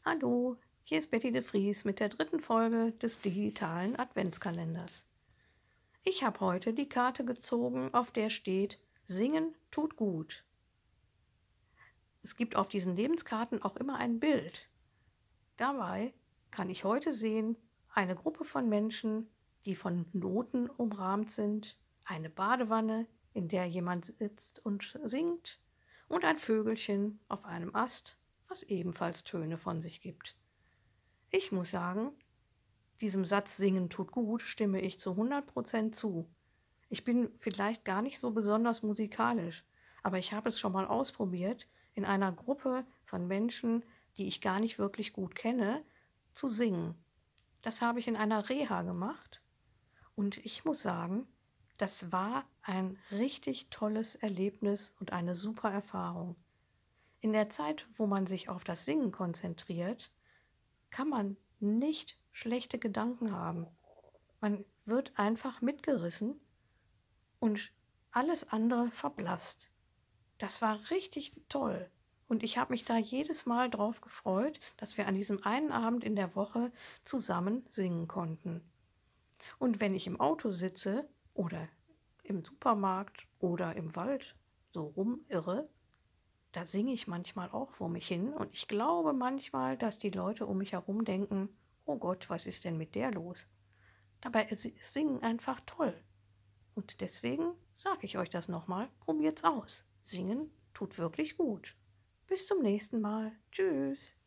Hallo, hier ist Betty de Vries mit der dritten Folge des digitalen Adventskalenders. Ich habe heute die Karte gezogen, auf der steht: Singen tut gut. Es gibt auf diesen Lebenskarten auch immer ein Bild. Dabei kann ich heute sehen eine Gruppe von Menschen, die von Noten umrahmt sind, eine Badewanne, in der jemand sitzt und singt, und ein Vögelchen auf einem Ast, was ebenfalls Töne von sich gibt. Ich muss sagen, diesem Satz „Singen tut gut" stimme ich zu 100% zu. Ich bin vielleicht gar nicht so besonders musikalisch, aber ich habe es schon mal ausprobiert, in einer Gruppe von Menschen, die ich gar nicht wirklich gut kenne, zu singen. Das habe ich in einer Reha gemacht und ich muss sagen, das war ein richtig tolles Erlebnis und eine super Erfahrung. In der Zeit, wo man sich auf das Singen konzentriert, kann man nicht schlechte Gedanken haben. Man wird einfach mitgerissen und alles andere verblasst. Das war richtig toll. Und ich habe mich da jedes Mal drauf gefreut, dass wir an diesem einen Abend in der Woche zusammen singen konnten. Und wenn ich im Auto sitze oder im Supermarkt oder im Wald so rumirre, da singe ich manchmal auch vor mich hin und ich glaube manchmal, dass die Leute um mich herum denken: Oh Gott, was ist denn mit der los? Dabei ist Singen einfach toll. Und deswegen sage ich euch das nochmal: Probiert's aus. Singen tut wirklich gut. Bis zum nächsten Mal. Tschüss.